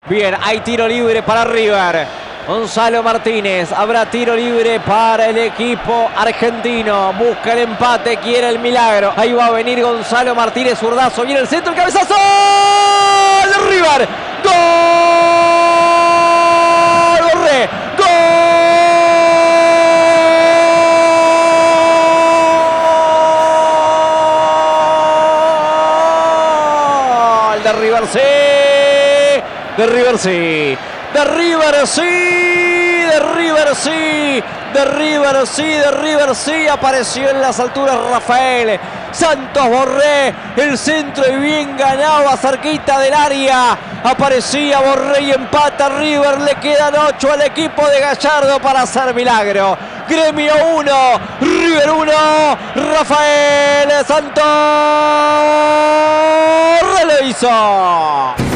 Bien, hay tiro libre para River. Gonzalo Martínez, habrá tiro libre para el equipo argentino. Busca el empate, quiere el milagro. Ahí va a venir Gonzalo Martínez, zurdazo, viene el centro, el cabezazo de River. ¡Gol! ¡Borré! ¡Gol! De River, sí. De River, sí. De River sí, de River sí, de River sí, de River sí. Apareció en las alturas Rafael Santos Borré, el centro y bien ganaba cerquita del área. Aparecía Borré y empata River. Le quedan 8 al equipo de Gallardo para hacer milagro. Gremio 1, River 1, Rafael Santos lo hizo.